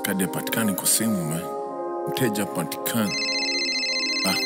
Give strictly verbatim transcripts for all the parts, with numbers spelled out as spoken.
Skade patikani kwa simu man. Mteja patikani. Ah.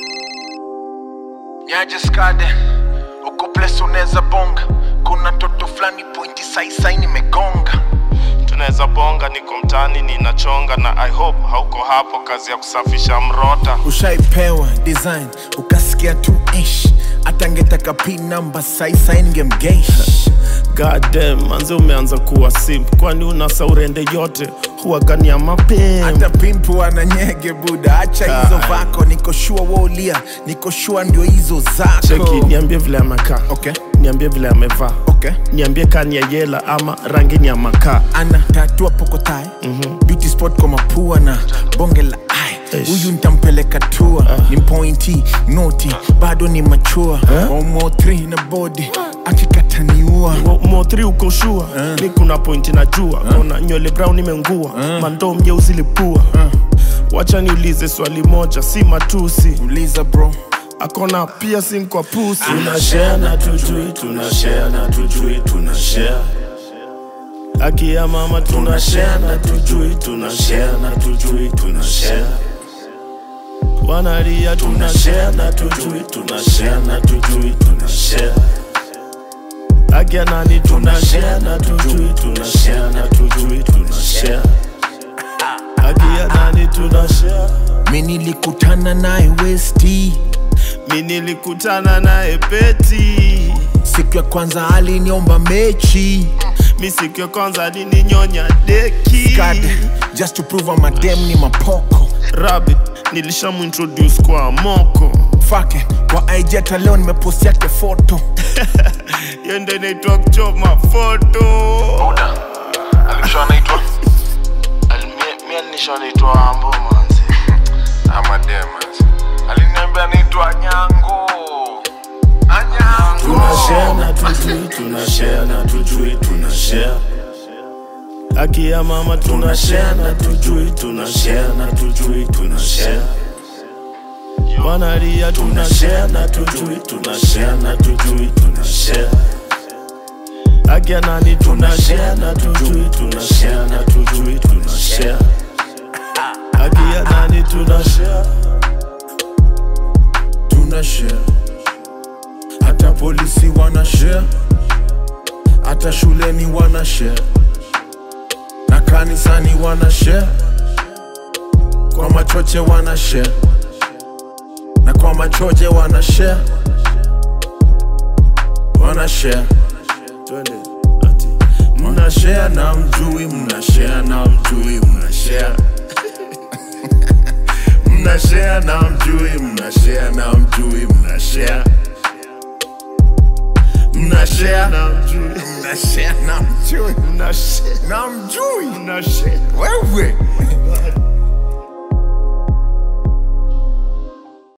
Nyaje Skade, uko place uneza bonga. Kuna toto flani pointi sai sai nimegonga. Tuneza bonga niko mtani ninachonga. Na I hope hauko hapo kazi ya kusafisha mrota. Ushaipewa design, ukasikia tu ish. Atangetaka pin number sai sai ningemgeish. God damn, manze umeanza kuwa simp. Kwani unasa urende yote huwa gani ya mapim. Hata pimpu ananyege buda. Acha hizo vako, niko sure wolia. Niko sure ndio hizo zako. Cheki, niambie vile ameka. Okay. Niambie vile ameva. Okay. Niambie kani ya yela ama rangi ni ya maka. Ana tatua poko tai. mm -hmm. Beauty spot kwa mapua na bonge la ai. Huyu nitampeleka tour. uh. Ni pointy, naughty, bado ni mature. uh. Omo three na body akikataniua. Mo three uko sure. uh. Ni kuna pointi na jua. uh. Kona nywele brown imengua. uh. Mando mnyeusi lipua. uh. Wacha niulize swali moja, si matusi. Uliza bro. Akona piercing kwa pussy. Tunashare na tujui, tunashare na tujui, tunashare. Aki ya mama tunashare na tujui, tunashare na tujui, tunashare. Wanaria tunashare na tujui, tunashare na tujui, tunashare. Aki ya nani tunashare na tujui, tunashare na tujui, tunashare. Aki ya nani tunashare. Mimi nilikutana naye Westie. Mimi nilikutana naye Peti. Siku ya kwanza aliniomba mechi. Mi siku ya kwanza alininyonya deki. Skade, just to prove I'm a damn ni mapoko. Rabbit, nilishamu introduce kwa moko. Fuck it, kwa I G hata leo nimepost yake photo. Yende inaitwa kuchoma photo. Buda, alisho anaitwa? Mimi alisho anaitwa Ambo manzi. Ama demons. Aliniambia anaitwa Nyango. Anyango. Tunashare na tujui, tunashare na tujui, tunashare. Aki ya mama tunashare na tujui, tunashare na tujui, tunashare. Wanaria tunashare na tujui, tunashare na tujui, tunashare. Aki ya nani tunashare na tujui, tunashare na tujui, tunashare. Aki ya nani tunashare. Tunashare. Hata polisi wana share. Hata shuleni wana share. Na kanisani wana share. Kwa machoche wana share. Na kwa machoche wana share. Wana share. Mna share na mjui, mna share na mjui, mna share. Mna share na mjui, mna share na mjui, mna share. Mna share na mjui, mna share na mjui, Mna share na mjui, Mna share wewe.